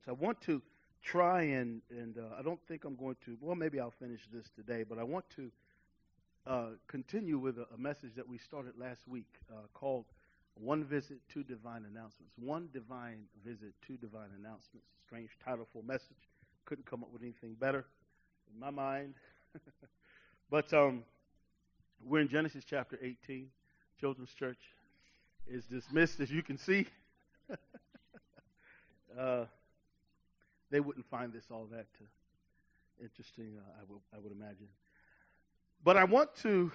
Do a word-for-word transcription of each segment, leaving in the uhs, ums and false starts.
So I want to try and, and uh, I don't think I'm going to, well, maybe I'll finish this today, but I want to uh, continue with a, a message that we started last week uh, called One Visit, Two Divine Announcements. One Divine Visit, Two Divine Announcements. Strange title for a message. Couldn't come up with anything better in my mind. But um, we're in Genesis chapter eighteen. Children's Church is dismissed, as you can see. uh, they wouldn't find this all that uh, interesting, uh, I, will, I would imagine. But I want to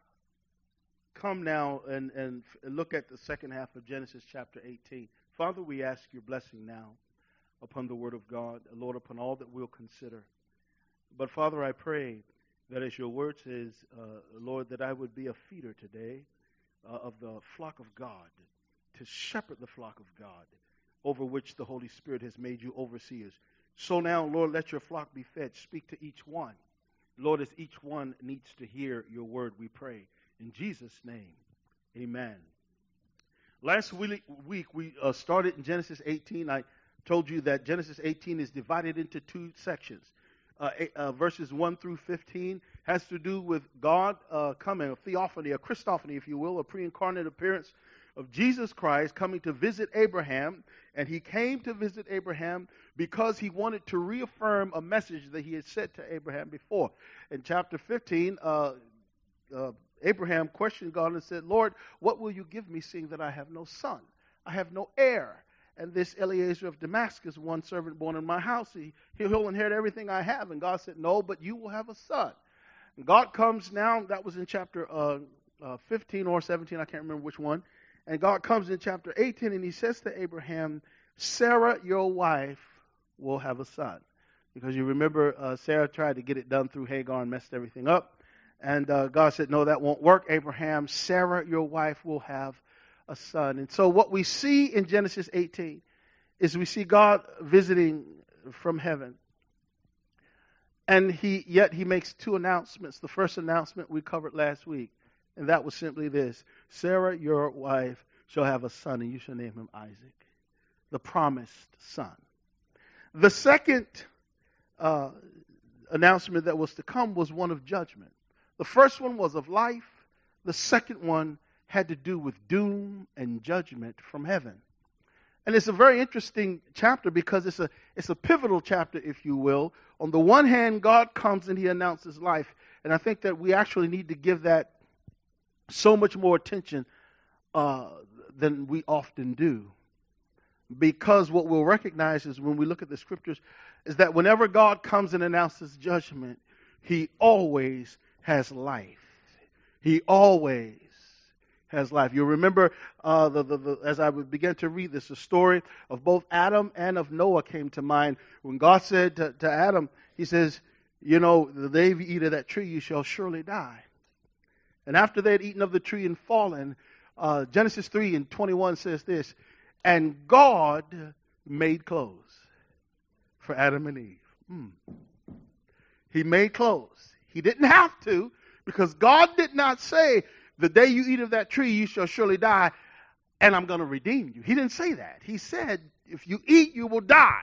come now and, and f- look at the second half of Genesis chapter eighteen. Father, we ask your blessing now upon the word of God, Lord, upon all that we'll consider. But Father, I pray that as your word says, uh, Lord, that I would be a feeder today uh, of the flock of God, to shepherd the flock of God, over which the Holy Spirit has made you overseers. So now, Lord, let your flock be fed. Speak to each one. Lord, as each one needs to hear your word, we pray. In Jesus' name, amen. Last week, week we uh, started in Genesis eighteen. I told you that Genesis eighteen is divided into two sections. Uh, uh, verses one through fifteen has to do with God uh, coming, a theophany, a Christophany, if you will, a pre-incarnate appearance of Jesus Christ coming to visit Abraham. And he came to visit Abraham because he wanted to reaffirm a message that he had said to Abraham before. In chapter fifteen, uh, uh, Abraham questioned God and said, Lord, what will you give me, seeing that I have no son? I have no heir. And this Eliezer of Damascus, one servant born in my house, he, he'll inherit everything I have. And God said, no, but you will have a son. And God comes now, that was in chapter uh, uh, fifteen or seventeen, I can't remember which one. And God comes in chapter eighteen, and he says to Abraham, Sarah, your wife, will have a son. Because you remember uh, Sarah tried to get it done through Hagar and messed everything up. And uh, God said, no, that won't work, Abraham. Sarah, your wife, will have a son. And so what we see in Genesis eighteen is we see God visiting from heaven. And he yet he makes two announcements. The first announcement we covered last week, and that was simply this: Sarah, your wife, shall have a son, and you shall name him Isaac, the promised son. The second uh, announcement that was to come was one of judgment. The first one was of life. The second one had to do with doom and judgment from heaven. And it's a very interesting chapter because it's a it's a pivotal chapter, if you will. On the one hand, God comes and he announces life. And I think that we actually need to give that so much more attention uh, than we often do. Because what we'll recognize is when we look at the scriptures is that whenever God comes and announces judgment, he always has life. He always has life. You remember, uh, the, the, the, as I began to read this, the story of both Adam and of Noah came to mind. When God said to, to Adam, he says, you know, the day you eat of that tree, you shall surely die. And after they had eaten of the tree and fallen, uh, Genesis three and twenty-one says this, and God made clothes for Adam and Eve. Hmm. He made clothes. He didn't have to, because God did not say, the day you eat of that tree, you shall surely die, and I'm going to redeem you. He didn't say that. He said, if you eat, you will die.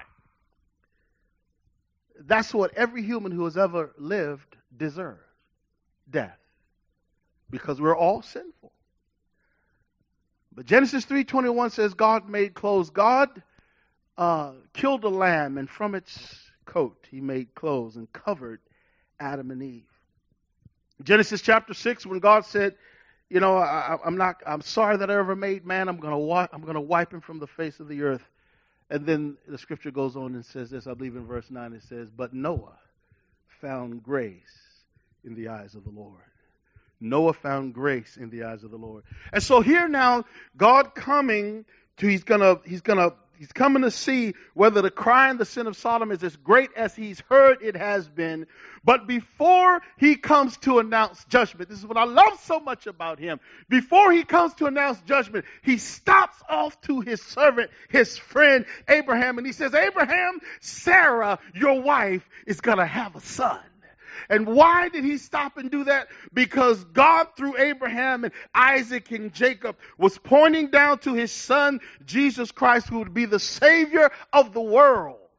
That's what every human who has ever lived deserves, death, because we're all sinful. But Genesis three twenty-one says God made clothes. God uh, killed a lamb, and from its coat he made clothes and covered Adam and Eve. Genesis chapter six, when God said, you know, I, I'm not, I'm sorry that I ever made man. I'm going to wipe, I'm going to wipe him from the face of the earth. And then the scripture goes on and says this, I believe in verse nine, it says, but Noah found grace in the eyes of the Lord. Noah found grace in the eyes of the Lord. And so here now, God coming to, he's going to, he's going to, he's coming to see whether the cry and the sin of Sodom is as great as he's heard it has been. But before he comes to announce judgment, this is what I love so much about him. Before he comes to announce judgment, he stops off to his servant, his friend Abraham, and he says, Abraham, Sarah, your wife, is going to have a son. And why did he stop and do that? Because God, through Abraham and Isaac and Jacob, was pointing down to his son, Jesus Christ, who would be the Savior of the world.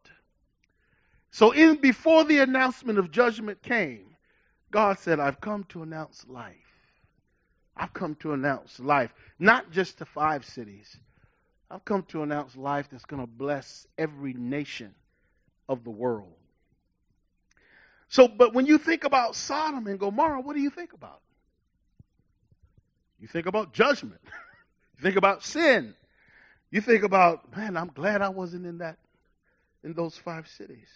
So in before the announcement of judgment came, God said, I've come to announce life. I've come to announce life, not just to five cities. I've come to announce life that's going to bless every nation of the world. So, but when you think about Sodom and Gomorrah, what do you think about? You think about judgment. You think about sin. You think about, man, I'm glad I wasn't in that, in those five cities.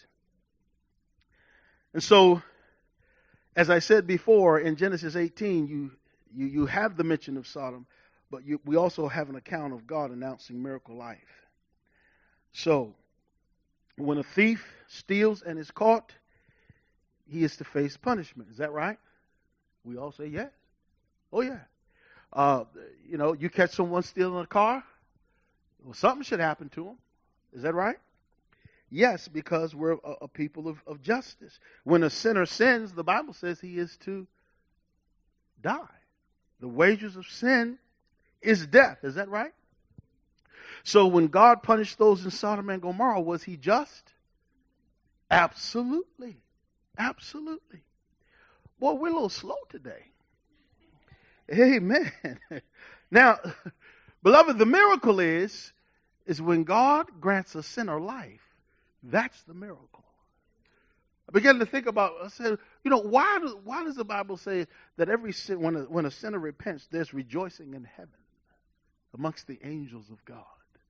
And so, as I said before, in Genesis eighteen, you you, you have the mention of Sodom, but you, we also have an account of God announcing miracle life. So, when a thief steals and is caught, he is to face punishment. Is that right? We all say yes. Oh, yeah. Uh, you know, you catch someone stealing a car, well, something should happen to them. Is that right? Yes, because we're a, a people of, of justice. When a sinner sins, the Bible says he is to die. The wages of sin is death. Is that right? So when God punished those in Sodom and Gomorrah, was he just? Absolutely. Absolutely. Boy, we're a little slow today. Amen. Now, beloved, the miracle is, is when God grants a sinner life. That's the miracle. I began to think about, I said, you know, why, do, why does the Bible say that every sin, when a, when a sinner repents, there's rejoicing in heaven amongst the angels of God?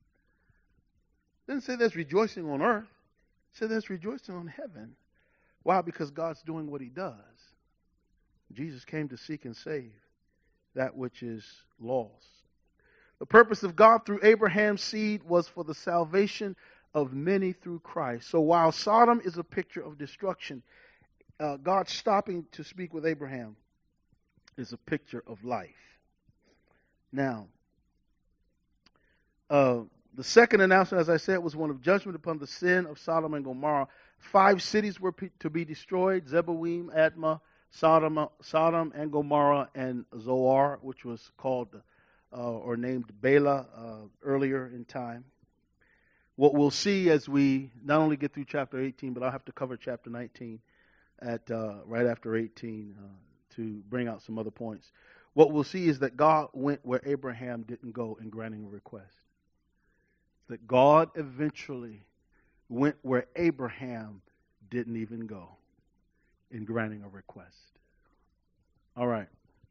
It didn't say there's rejoicing on earth. It said there's rejoicing on heaven. Why? Because God's doing what he does. Jesus came to seek and save that which is lost. The purpose of God through Abraham's seed was for the salvation of many through Christ. So while Sodom is a picture of destruction, uh, God stopping to speak with Abraham is a picture of life. Now, uh, the second announcement, as I said, was one of judgment upon the sin of Sodom and Gomorrah. Five cities were pe- to be destroyed: Zeboim, Admah, Sodom, Sodom and Gomorrah, and Zoar, which was called uh, or named Bela uh, earlier in time. What we'll see as we not only get through chapter eighteen, but I'll have to cover chapter nineteen at uh, right after eighteen uh, to bring out some other points. What we'll see is that God went where Abraham didn't go in granting a request. That God eventually went where Abraham didn't even go in granting a request. All right.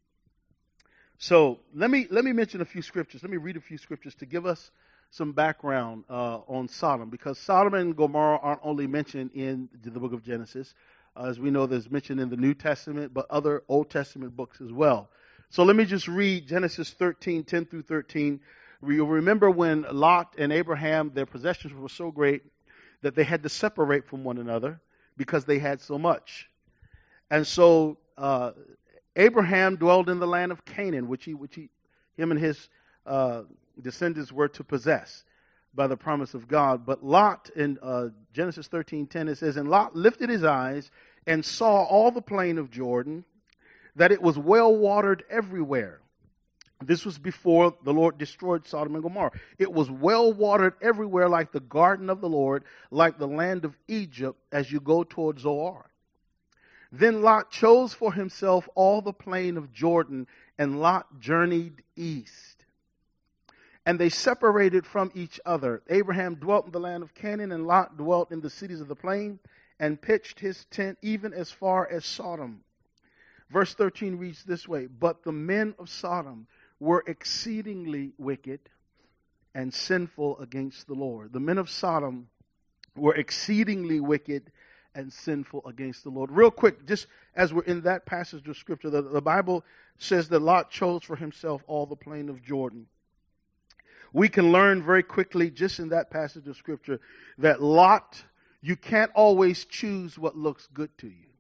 So let me let me mention a few scriptures. Let me read a few scriptures to give us some background uh, on Sodom, because Sodom and Gomorrah aren't only mentioned in the book of Genesis. Uh, as we know, there's mentioned in the New Testament, but other Old Testament books as well. So let me just read Genesis thirteen, ten through thirteen. You'll remember when Lot and Abraham, their possessions were so great that they had to separate from one another because they had so much. And so uh, Abraham dwelled in the land of Canaan, which he, which he, him and his uh, descendants were to possess by the promise of God. But Lot, in uh, Genesis thirteen ten, it says, "And Lot lifted his eyes and saw all the plain of Jordan, that it was well watered everywhere." This was before the Lord destroyed Sodom and Gomorrah. It was well watered everywhere, like the garden of the Lord, like the land of Egypt, as you go toward Zoar. Then Lot chose for himself all the plain of Jordan, and Lot journeyed east. And they separated from each other. Abraham dwelt in the land of Canaan, and Lot dwelt in the cities of the plain, and pitched his tent even as far as Sodom. Verse thirteen reads this way: "But the men of Sodom were exceedingly wicked and sinful against the Lord." The men of Sodom were exceedingly wicked and sinful against the Lord. Real quick, just as we're in that passage of Scripture, the, the Bible says that Lot chose for himself all the plain of Jordan. We can learn very quickly, just in that passage of Scripture, that Lot, you can't always choose what looks good to you.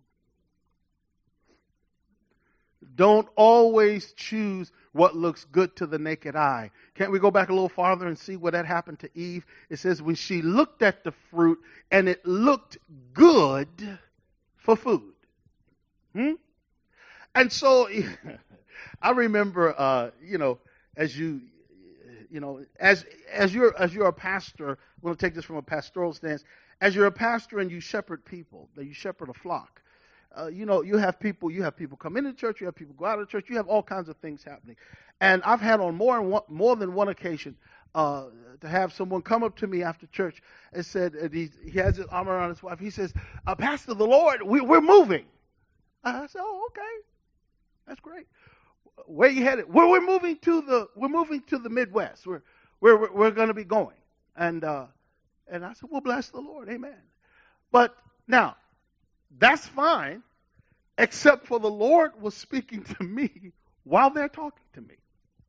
Don't always choose what looks good to the naked eye. Can't we go back a little farther and see what that happened to Eve? It says when she looked at the fruit and it looked good for food. Hmm? And so I remember, uh, you know, as you, you know, as as you're as you're a pastor, I'm going to take this from a pastoral stance. as you're a pastor and you shepherd people, that you shepherd a flock, uh, you know, you have people, you have people come into church, you have people go out of church, you have all kinds of things happening. And I've had on more and one, more than one occasion uh, to have someone come up to me after church and said, and he, he has his arm around his wife. He says, uh, Pastor, the Lord, we, we're moving. I said, oh, okay, that's great. Where you headed? Well, we're moving to the we're moving to the Midwest. We're we're we're, we're going to be going. And uh, and I said, well, bless the Lord, amen. But now, that's fine, except for the Lord was speaking to me while they're talking to me.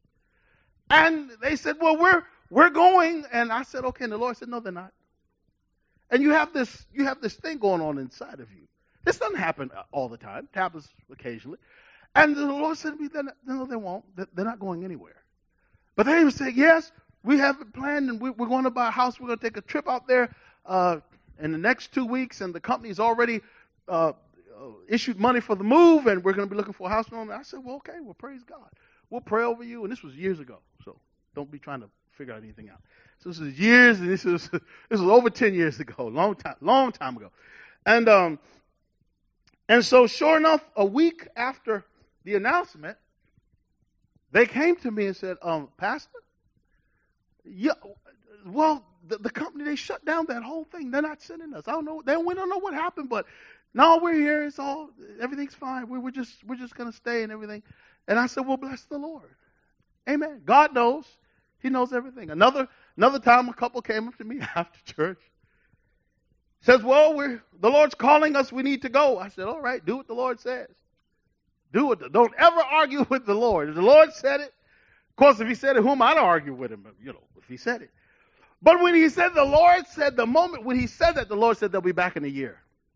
And they said, well, we're we're going. And I said, okay. And the Lord said, no, they're not. And you have this you have this thing going on inside of you. This doesn't happen all the time. It happens occasionally. And the Lord said to me, no, they won't. They're not going anywhere. But they even said, yes, we have it planned, and we're going to buy a house. We're going to take a trip out there uh, in the next two weeks, and the company's already uh, issued money for the move, and we're going to be looking for a house. And I said, well, okay, well, praise God. We'll pray over you. And this was years ago, so don't be trying to figure out anything out. So this is years, and this was this was over ten years ago, long time, long time ago. And um, and so, sure enough, a week after the announcement, they came to me and said, um, Pastor, yeah, well, the, the company, they shut down that whole thing. They're not sending us. I don't know. They, we don't know what happened, but no, we're here. It's all, everything's fine. We, we're just, we're just going to stay and everything. And I said, well, bless the Lord. Amen. God knows. He knows everything. Another, another time, a couple came up to me after church. Says, well, we're, the Lord's calling us. We need to go. I said, all right, do what the Lord says. Do it. Don't ever argue with the Lord. If the Lord said it, of course, if he said it, who am I to argue with him? You know, if he said it. But when he said, the Lord said, the moment when he said that, the Lord said they'll be back in a year.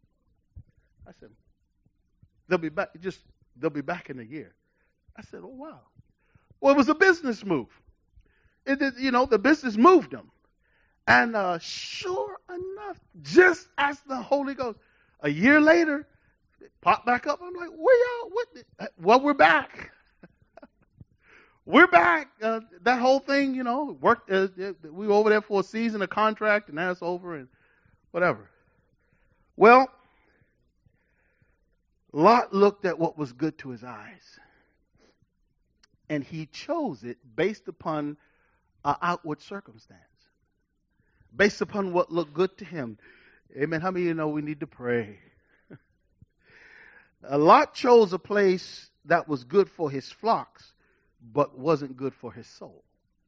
I said, they'll be back, just, they'll be back in a year. I said, oh, wow. Well, it was a business move. It did, you know, the business moved them. And uh, sure enough, just as the Holy Ghost, a year later, pop back up. I'm like, where y'all? What? The? Well, we're back. we're back. Uh, that whole thing, you know, worked. Uh, we were over there for a season, a contract, and now it's over, and whatever. Well, Lot looked at what was good to his eyes, and he chose it based upon an outward circumstance, based upon what looked good to him. Amen. How many of you know we need to pray? Lot chose a place that was good for his flocks, but wasn't good for his soul.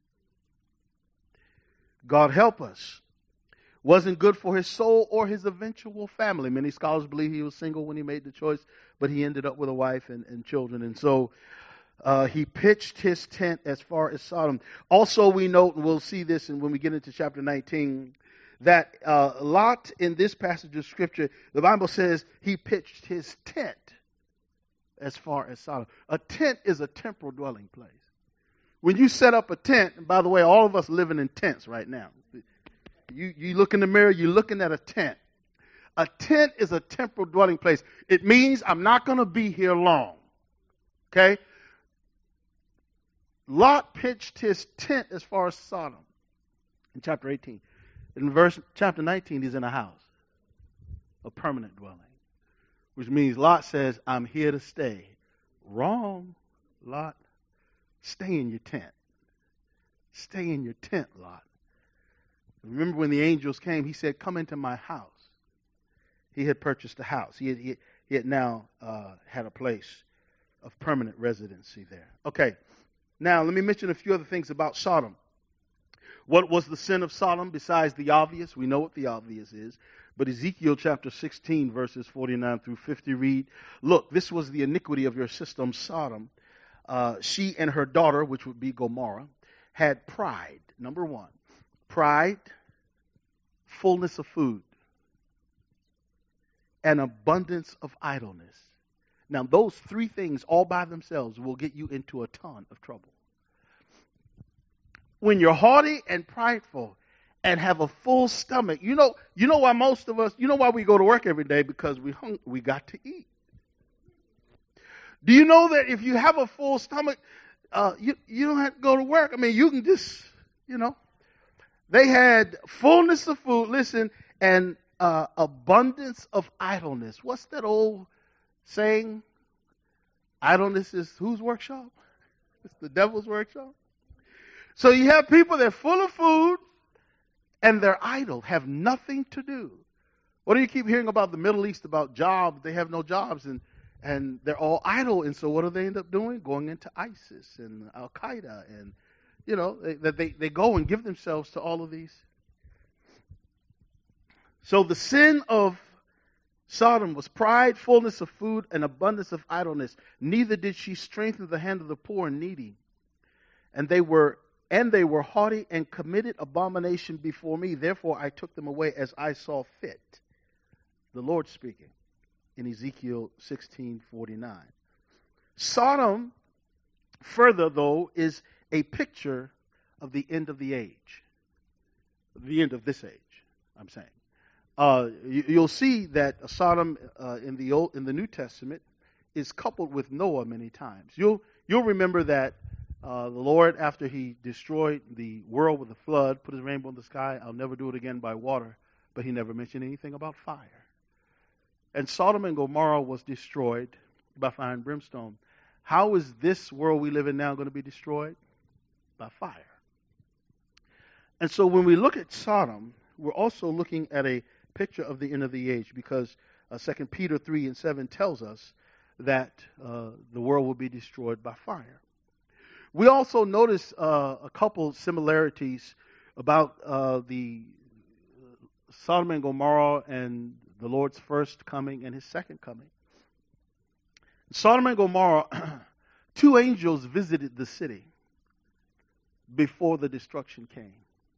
God help us. Wasn't good for his soul or his eventual family. Many scholars believe he was single when he made the choice, but he ended up with a wife and, and children. And so uh, he pitched his tent as far as Sodom. Also, we note, and we'll see this and when we get into chapter nineteen, that uh, Lot, in this passage of Scripture, the Bible says he pitched his tent as far as Sodom. A tent is a temporal dwelling place. When you set up a tent, and by the way, all of us living in tents right now. You, you look in the mirror, you're looking at a tent. A tent is a temporal dwelling place. It means I'm not going to be here long. Okay? Lot pitched his tent as far as Sodom in chapter eighteen. In verse chapter nineteen, he's in a house, a permanent dwelling, which means Lot says, I'm here to stay. Wrong, Lot. Stay in your tent. Stay in your tent, Lot. Remember when the angels came, he said, come into my house. He had purchased a house. He had, he, he had now uh, had a place of permanent residency there. Okay, now let me mention a few other things about Sodom. What was the sin of Sodom besides the obvious? We know what the obvious is. But Ezekiel chapter sixteen, verses forty-nine through fifty read, look, this was the iniquity of your system, Sodom. Uh, she and her daughter, which would be Gomorrah, had pride. Number one, pride, fullness of food, and abundance of idleness. Now, those three things all by themselves will get you into a ton of trouble. When you're haughty and prideful and have a full stomach, you know, you know why most of us, you know why we go to work every day? Because we hung, we got to eat. Do you know that if you have a full stomach, uh, you, you don't have to go to work? I mean, you can just, you know. They had fullness of food, listen, and uh, abundance of idleness. What's that old saying? Idleness is whose workshop? It's the devil's workshop. So you have people that are full of food and they're idle, have nothing to do. What do you keep hearing about the Middle East, about jobs? They have no jobs and, and they're all idle. And so what do they end up doing? Going into ISIS and Al-Qaeda. And, you know, they, they, they go and give themselves to all of these. So the sin of Sodom was pride, fullness of food, and abundance of idleness. Neither did she strengthen the hand of the poor and needy. And they were and they were haughty and committed abomination before me. Therefore I took them away as I saw fit. The Lord speaking in Ezekiel sixteen forty-nine. Sodom, further though, is a picture of the end of the age. The end of this age, I'm saying. Uh, you, you'll see that Sodom uh, in the Old, in the New Testament is coupled with Noah many times. You'll you'll remember that uh, the Lord, after He destroyed the world with a flood, put His rainbow in the sky. I'll never do it again by water, but He never mentioned anything about fire. And Sodom and Gomorrah was destroyed by fire and brimstone. How is this world we live in now going to be destroyed? By fire. And so when we look at Sodom, we're also looking at a picture of the end of the age, because uh, Second Peter three and seven tells us that uh, the world will be destroyed by fire. We also notice uh, a couple similarities about uh, the Sodom and Gomorrah and the Lord's first coming and His second coming. Sodom and Gomorrah, two angels visited the city before the destruction came.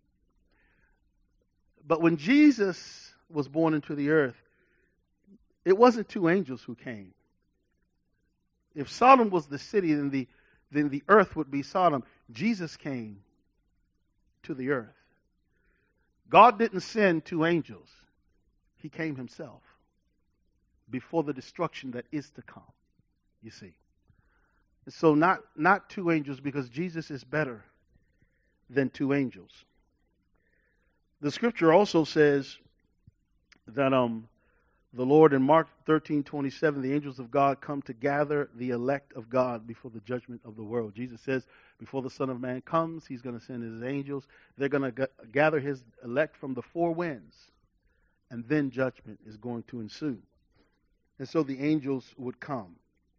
But when Jesus was born into the earth, it wasn't two angels who came. If Sodom was the city, then the, then the earth would be Sodom. Jesus came to the earth. God didn't send two angels. He came Himself before the destruction that is to come, you see. So not, not two angels, because Jesus is better than two angels. The scripture also says that um, the Lord in Mark thirteen twenty-seven, the angels of God come to gather the elect of God before the judgment of the world. Jesus says before the Son of Man comes, He's going to send His angels. They're going to g- gather His elect from the four winds, and then judgment is going to ensue. And so the angels would come.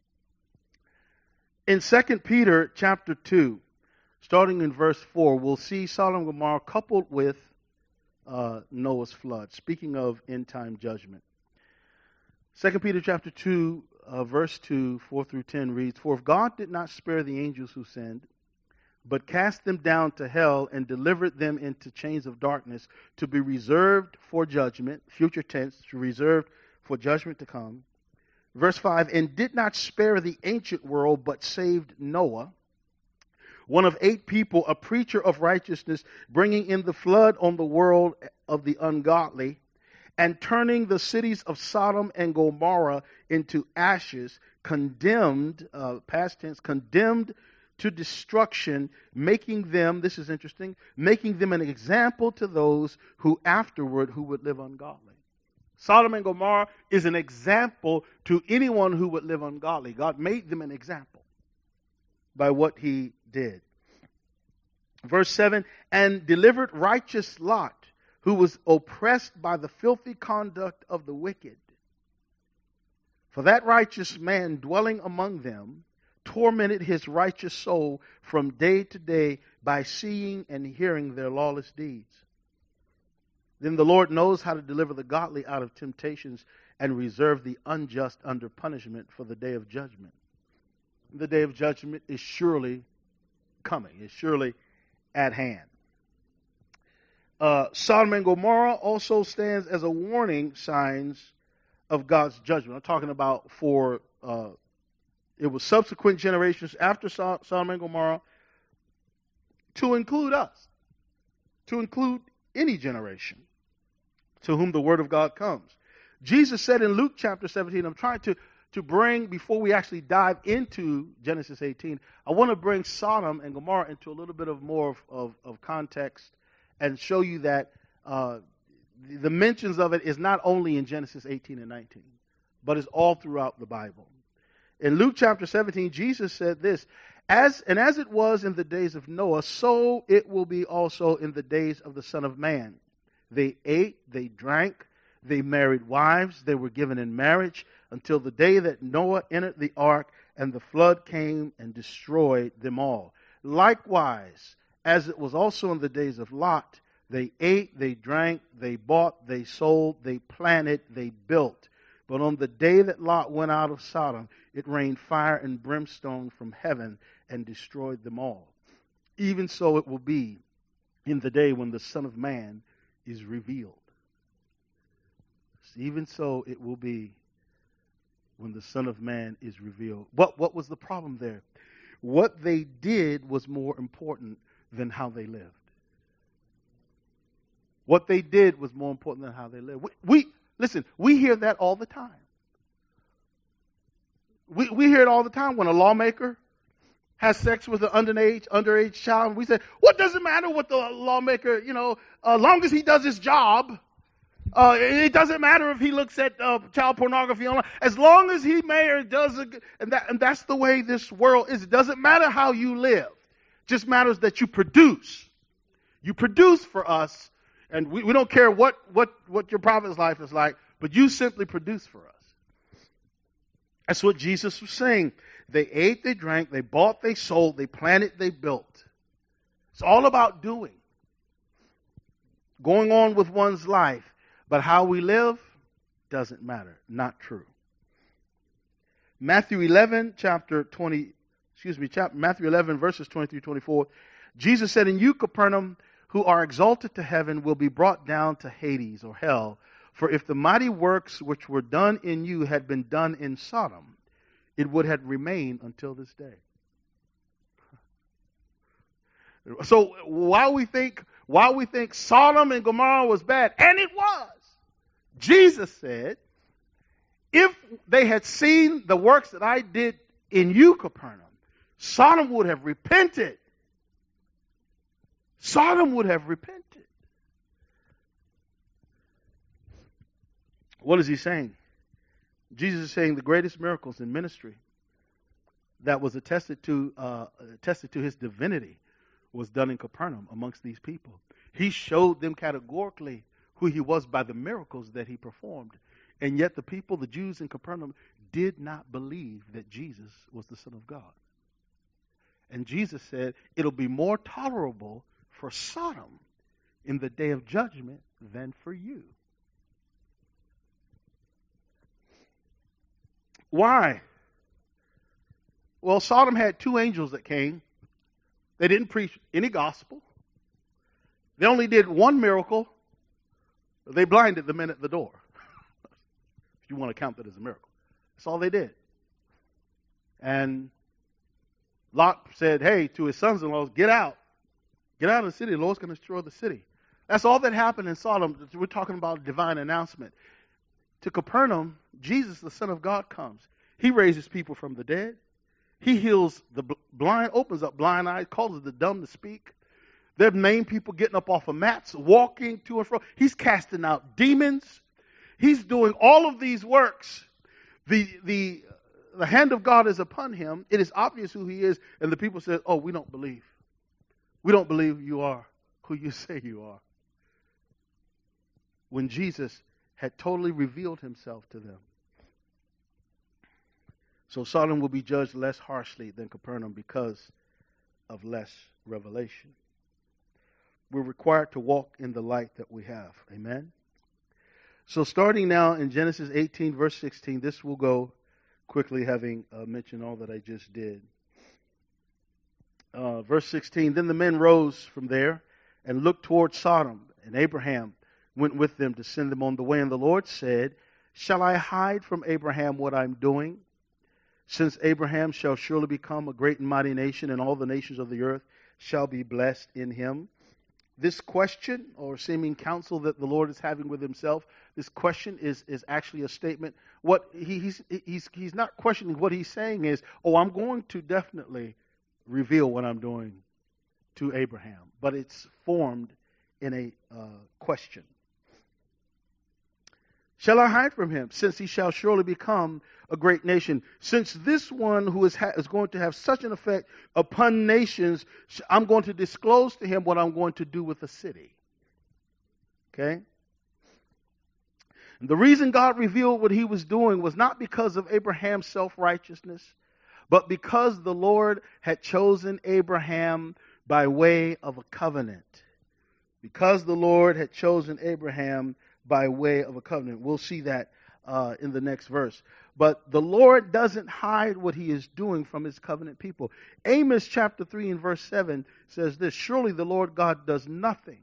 In Second Peter chapter two, starting in verse four, we'll see Sodom and Gomorrah coupled with Uh, Noah's flood, speaking of end-time judgment. Second Peter chapter two, uh, verse two, four through ten reads, "For if God did not spare the angels who sinned, but cast them down to hell and delivered them into chains of darkness to be reserved for judgment," future tense, to reserved for judgment to come. Verse five, "And did not spare the ancient world, but saved Noah, one of eight people, a preacher of righteousness, bringing in the flood on the world of the ungodly, and turning the cities of Sodom and Gomorrah into ashes, condemned, uh, past tense, condemned to destruction, making them," this is interesting, "making them an example to those who afterward who would live ungodly." Sodom and Gomorrah is an example to anyone who would live ungodly. God made them an example by what He did. Verse seven, "And delivered righteous Lot, who was oppressed by the filthy conduct of the wicked. For that righteous man dwelling among them tormented his righteous soul from day to day by seeing and hearing their lawless deeds. Then the Lord knows how to deliver the godly out of temptations and reserve the unjust under punishment for the day of judgment." The day of judgment is surely coming. It's surely at hand. Uh, Sodom and Gomorrah also stands as a warning signs of God's judgment. I'm talking about for, uh, it was subsequent generations after Sodom and Gomorrah, to include us, to include any generation to whom the word of God comes. Jesus said in Luke chapter seventeen, I'm trying to to bring, before we actually dive into Genesis eighteen, I want to bring Sodom and Gomorrah into a little bit of more of, of, of context and show you that uh, the mentions of it is not only in Genesis eighteen and nineteen, but it's all throughout the Bible. In Luke chapter seventeen, Jesus said this, as and as it was in the days of Noah, so it will be also in the days of the Son of Man. They ate, they drank, they married wives, they were given in marriage until the day that Noah entered the ark and the flood came and destroyed them all. Likewise, as it was also in the days of Lot, they ate, they drank, they bought, they sold, they planted, they built. But on the day that Lot went out of Sodom, it rained fire and brimstone from heaven and destroyed them all. Even so it will be in the day when the Son of Man is revealed. Even so it will be when the Son of Man is revealed. What, what was the problem there? What they did was more important than how they lived. What they did was more important than how they lived. We, we listen, we hear that all the time. We we hear it all the time when a lawmaker has sex with an underage underage child. We say, what does it matter what the lawmaker, you know, as uh, long as he does his job. Uh, it doesn't matter if he looks at uh, child pornography online. As long as he may or does, a, and, that, and that's the way this world is. It doesn't matter how you live. It just matters that you produce. You produce for us, and we, we don't care what, what, what your prophet's life is like, but you simply produce for us. That's what Jesus was saying. They ate, they drank, they bought, they sold, they planted, they built. It's all about doing. Going on with one's life. But how we live doesn't matter. Not true. Matthew eleven, chapter twenty, excuse me, chapter, Matthew eleven, verses twenty-three to twenty-four. Jesus said, and you, Capernaum, who are exalted to heaven, will be brought down to Hades or hell. For if the mighty works which were done in you had been done in Sodom, it would have remained until this day. So while we think, while we think Sodom and Gomorrah was bad, and it was, Jesus said, if they had seen the works that I did in you, Capernaum, Sodom would have repented. Sodom would have repented. What is he saying? Jesus is saying the greatest miracles in ministry that was attested to, uh, attested to his divinity was done in Capernaum amongst these people. He showed them categorically who he was by the miracles that he performed. And yet the people, the Jews in Capernaum, did not believe that Jesus was the Son of God. And Jesus said, it'll be more tolerable for Sodom in the day of judgment than for you. Why? Well, Sodom had two angels that came. They didn't preach any gospel. They only did one miracle. They blinded the men at the door. If you want to count that as a miracle. That's all they did. And Lot said, hey, to his sons-in-law, get out. Get out of the city. The Lord's going to destroy the city. That's all that happened in Sodom. We're talking about a divine announcement. To Capernaum, Jesus, the Son of God, comes. He raises people from the dead. He heals the blind, opens up blind eyes, causes the dumb to speak. There are named people getting up off of mats, walking to and fro. He's casting out demons. He's doing all of these works. The, the, the hand of God is upon him. It is obvious who he is. And the people said, oh, we don't believe. We don't believe you are who you say you are. When Jesus had totally revealed himself to them. So Sodom will be judged less harshly than Capernaum because of less revelation. We're required to walk in the light that we have. Amen? So starting now in Genesis eighteen, verse sixteen, this will go quickly, having uh, mentioned all that I just did. Uh, verse sixteen, then the men rose from there and looked toward Sodom, and Abraham went with them to send them on the way. And the Lord said, shall I hide from Abraham what I'm doing? Since Abraham shall surely become a great and mighty nation, and all the nations of the earth shall be blessed in him. This question, or seeming counsel that the Lord is having with himself, this question is, is actually a statement. What he, he's, he's, he's not questioning. What he's saying is, oh, I'm going to definitely reveal what I'm doing to Abraham. But it's formed in a uh, question. shall I hide from him, since he shall surely become a great nation? Since this one who is, ha- is going to have such an effect upon nations, I'm going to disclose to him what I'm going to do with the city. Okay? And the reason God revealed what he was doing was not because of Abraham's self-righteousness, but because the Lord had chosen Abraham by way of a covenant. Because the Lord had chosen Abraham by way of a covenant. We'll see that uh, in the next verse. But the Lord doesn't hide what he is doing from his covenant people. Amos chapter three and verse seven says this: surely the Lord God does nothing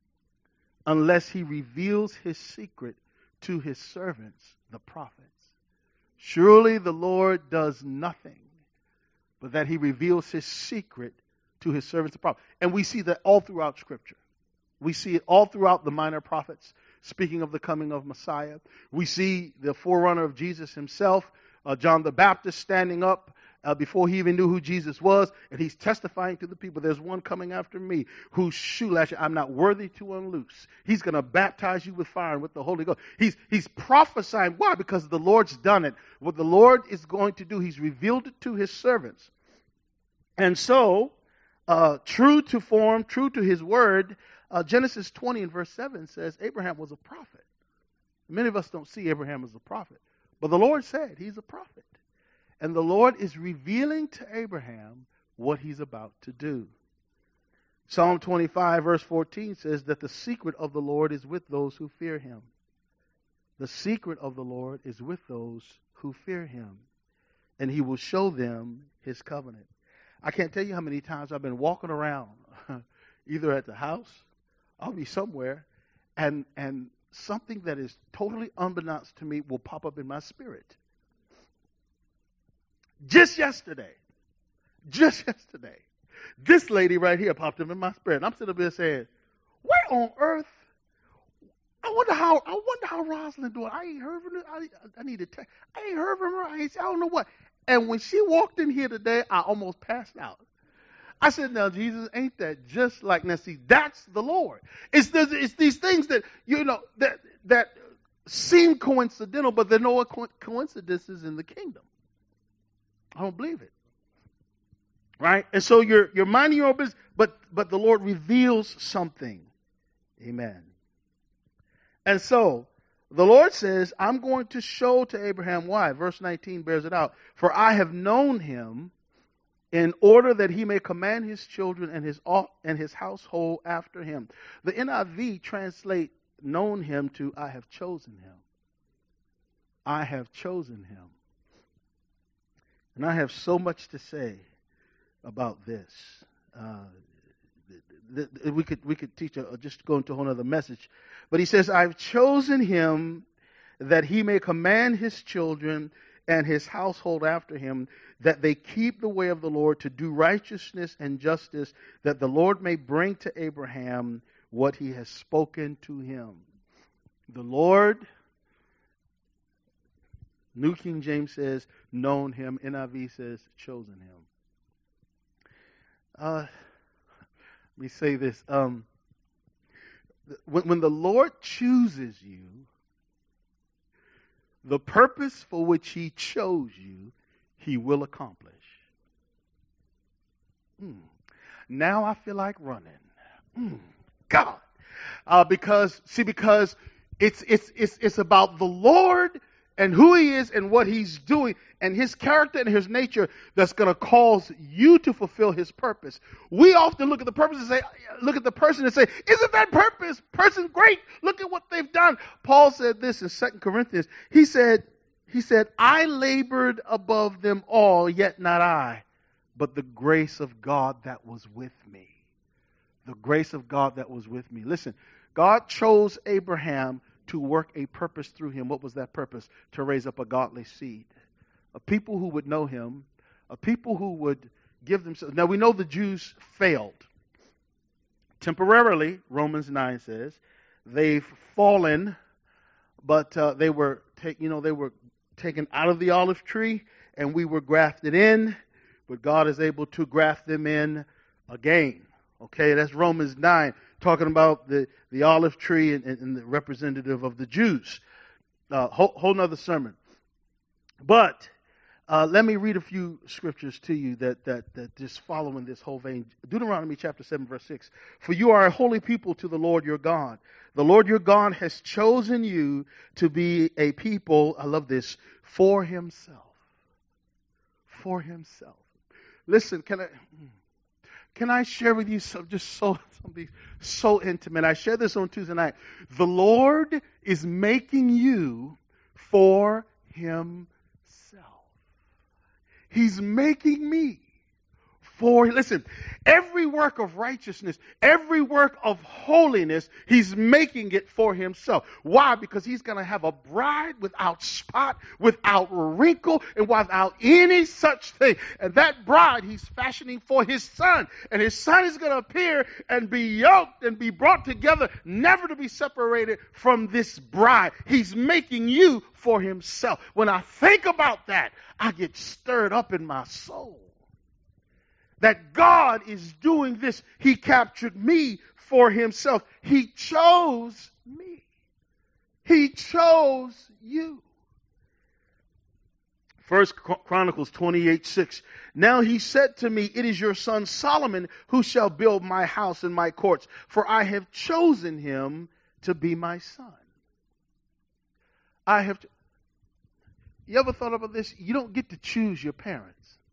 unless he reveals his secret to his servants, the prophets. Surely the Lord does nothing but that he reveals his secret to his servants, the prophets. And we see that all throughout Scripture. We see it all throughout the minor prophets, speaking of the coming of Messiah. We see the forerunner of Jesus himself, uh, John the Baptist, standing up uh, before he even knew who Jesus was, and he's testifying to the people, there's one coming after me whose shoelash I'm not worthy to unloose. He's going to baptize you with fire and with the Holy Ghost. He's, he's prophesying. Why? Because the Lord's done it. What the Lord is going to do, he's revealed it to his servants. And so, uh, true to form, true to his word, Uh, Genesis twenty and verse seven says Abraham was a prophet. Many of us don't see Abraham as a prophet, but the Lord said he's a prophet. And the Lord is revealing to Abraham what he's about to do. Psalm twenty-five verse fourteen says that the secret of the Lord is with those who fear him. The secret of the Lord is with those who fear him, and he will show them his covenant. I can't tell you how many times I've been walking around, either at the house, I'll be somewhere, and and something that is totally unbeknownst to me will pop up in my spirit. Just yesterday, just yesterday, this lady right here popped up in my spirit. And I'm sitting up there saying, "Where on earth? I wonder how. I wonder how Rosalind doing. I ain't heard from her. I, I need to text. I ain't heard from her. I, ain't, I don't know what." And when she walked in here today, I almost passed out. I said, now, Jesus, ain't that just like, now see, that's the Lord. It's, the, it's these things that, you know, that that seem coincidental, but there are no co- coincidences in the kingdom. I don't believe it. Right? And so you're you're minding your own business, but, but the Lord reveals something. Amen. And so, the Lord says, I'm going to show to Abraham why. Verse nineteen bears it out. For I have known him, in order that he may command his children and his and his household after him. The N I V translate known him to I have chosen him. I have chosen him. And I have so much to say about this. Uh, th- th- we could we could teach a, just go into a whole other message. But he says, I've chosen him that he may command his children and his household after him, that they keep the way of the Lord to do righteousness and justice, that the Lord may bring to Abraham what he has spoken to him. The Lord, New King James says, known him. N I V says, chosen him. Uh, let me say this. Um, when, when the Lord chooses you, the purpose for which he chose you, he will accomplish. Mm. Now I feel like running. Mm. God. Uh, because, see, because it's, it's, it's, it's about the Lord and who he is and what he's doing and his character and his nature that's going to cause you to fulfill his purpose. We often look at the purpose and say, look at the person and say, isn't that purpose? Person great. Look at what they've done. Paul said this in Second Corinthians. He said, he said, I labored above them all, yet not I, but the grace of God that was with me. The grace of God that was with me. Listen, God chose Abraham to work a purpose through him. What was that purpose? To raise up a godly seed. A people who would know him. A people who would give themselves. Now we know the Jews failed. Temporarily, Romans nine says, they've fallen, but uh, they were, take, you know, they were taken out of the olive tree, and we were grafted in, but God is able to graft them in again. Okay, that's Romans nine, talking about the, the olive tree and, and the representative of the Jews. Uh, whole, whole nother sermon. But uh, let me read a few scriptures to you that, that, that just follow in this whole vein. Deuteronomy chapter seven, verse six. For you are a holy people to the Lord your God. The Lord your God has chosen you to be a people, I love this, for himself. For himself. Listen, can I can I share with you some just so something so intimate? I shared this on Tuesday night. The Lord is making you for himself. He's making me for, listen, every work of righteousness, every work of holiness, he's making it for himself. Why? Because he's going to have a bride without spot, without wrinkle, and without any such thing. And that bride he's fashioning for his son. And his son is going to appear and be yoked and be brought together, never to be separated from this bride. He's making you for himself. When I think about that, I get stirred up in my soul. That God is doing this. He captured me for himself. He chose me. He chose you. First Chronicles twenty-eight six. Now he said to me, it is your son Solomon who shall build my house and my courts, for I have chosen him to be my son. I have. To, you ever thought about this? You don't get to choose your parents.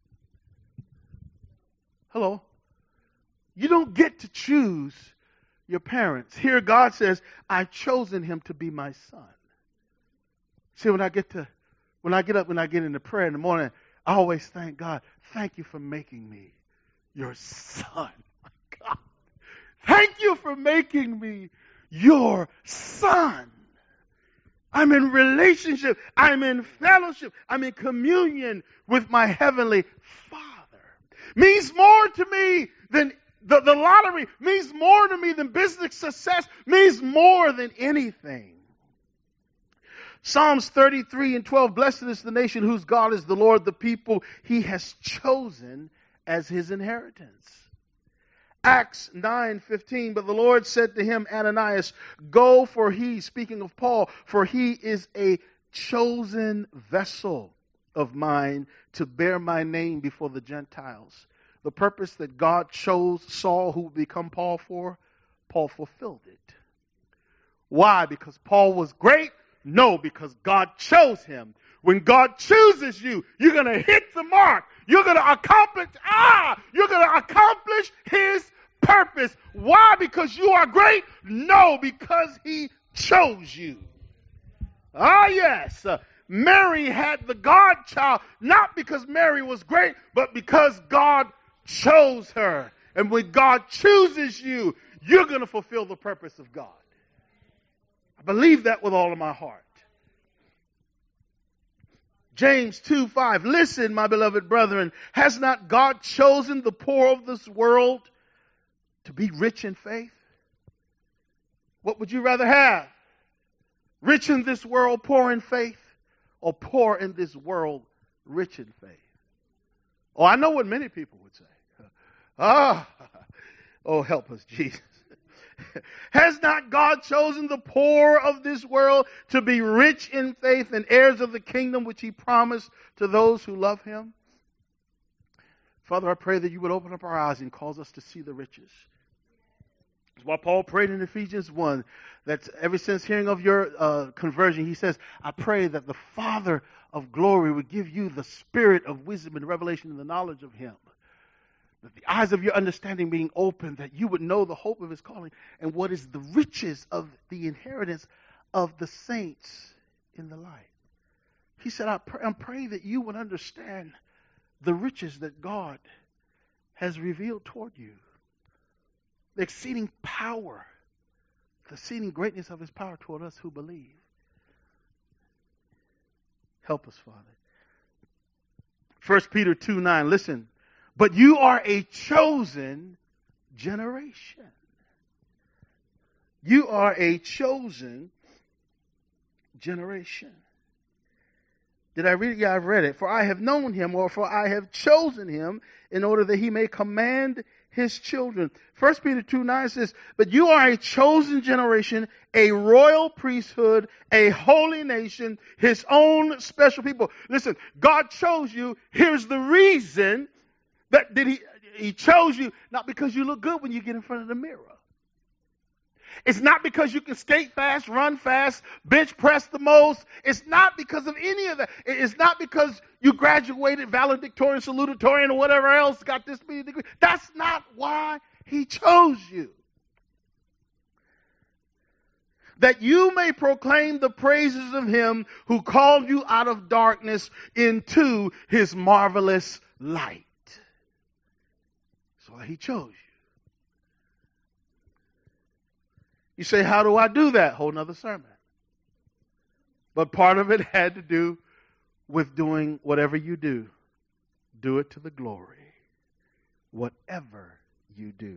Hello? You don't get to choose your parents. Here God says, I've chosen him to be my son. See, when I get to, when I get up, when I get into prayer in the morning, I always thank God, thank you for making me your son. My God. Thank you for making me your son. I'm in relationship. I'm in fellowship. I'm in communion with my heavenly Father. Means more to me than the, the lottery, means more to me than business success, means more than anything. Psalms thirty-three and twelve, blessed is the nation whose God is the Lord, the people he has chosen as his inheritance. Acts nine fifteen, but the Lord said to him, Ananias, go, for he, speaking of Paul, for he is a chosen vessel of mine to bear my name before the Gentiles. The purpose that God chose Saul, who would become Paul for, Paul fulfilled it. Why? Because Paul was great? No, because God chose him. When God chooses you, you're going to hit the mark. You're going to accomplish, ah, you're going to accomplish his purpose. Why? Because you are great? No, because he chose you. Ah, yes. Uh, Mary had the God child, not because Mary was great, but because God chose her. And when God chooses you, you're going to fulfill the purpose of God. I believe that with all of my heart. James two five, listen, my beloved brethren, has not God chosen the poor of this world to be rich in faith? What would you rather have? Rich in this world, poor in faith? Or poor in this world, rich in faith? Oh, I know what many people would say. Ah, oh, help us, Jesus. Has not God chosen the poor of this world to be rich in faith and heirs of the kingdom which he promised to those who love him? Father, I pray that you would open up our eyes and cause us to see the riches. That's why Paul prayed in Ephesians one that ever since hearing of your uh, conversion, he says, I pray that the Father of glory would give you the spirit of wisdom and revelation and the knowledge of him. That the eyes of your understanding being opened, that you would know the hope of his calling and what is the riches of the inheritance of the saints in the light. He said, I pray, I'm praying that you would understand the riches that God has revealed toward you. The exceeding power, the exceeding greatness of his power toward us who believe. Help us, Father. First Peter two nine, listen. But you are a chosen generation. You are a chosen generation. Did I read it? Yeah, I've read it. For I have known him, or for I have chosen him, in order that he may command his children. First Peter two nine says, but you are a chosen generation, a royal priesthood, a holy nation, his own special people. Listen, God chose you. Here's the reason that did he, he chose you, not because you look good when you get in front of the mirror. It's not because you can skate fast, run fast, bench press the most. It's not because of any of that. It's not because you graduated valedictorian, salutatorian, or whatever else, got this many degrees. That's not why he chose you. That you may proclaim the praises of him who called you out of darkness into his marvelous light. That's why he chose you. You say, how do I do that? Whole nother sermon. But part of it had to do with doing whatever you do. Do it to the glory. Whatever you do.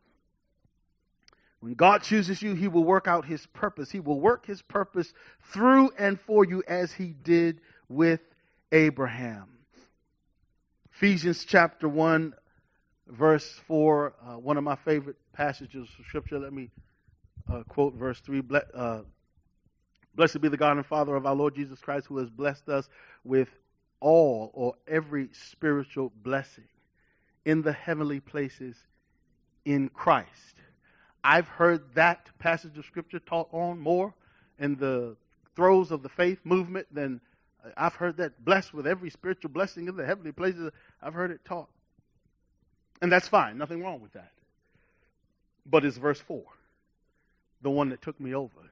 When God chooses you, he will work out his purpose. He will work his purpose through and for you as he did with Abraham. Ephesians chapter one, verse four, uh, one of my favorite passages of Scripture. Let me Uh, quote verse three, uh, blessed be the God and Father of our Lord Jesus Christ, who has blessed us with all or every spiritual blessing in the heavenly places in Christ. I've heard that passage of Scripture taught on more in the throes of the faith movement than I've heard that, blessed with every spiritual blessing in the heavenly places. I've heard it taught. And that's fine. Nothing wrong with that. But it's verse four. The one that took me over.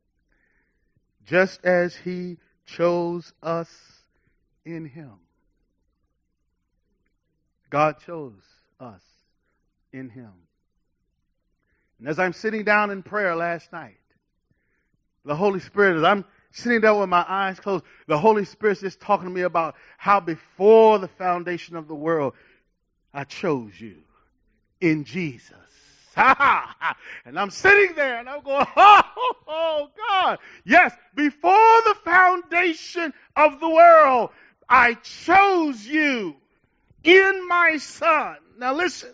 Just as he chose us in him. God chose us in him. And as I'm sitting down in prayer last night, the Holy Spirit, as I'm sitting there with my eyes closed, the Holy Spirit's just talking to me about how before the foundation of the world, I chose you in Jesus. And I'm sitting there and I'm going, oh, oh, God. Yes, before the foundation of the world, I chose you in my Son. Now listen.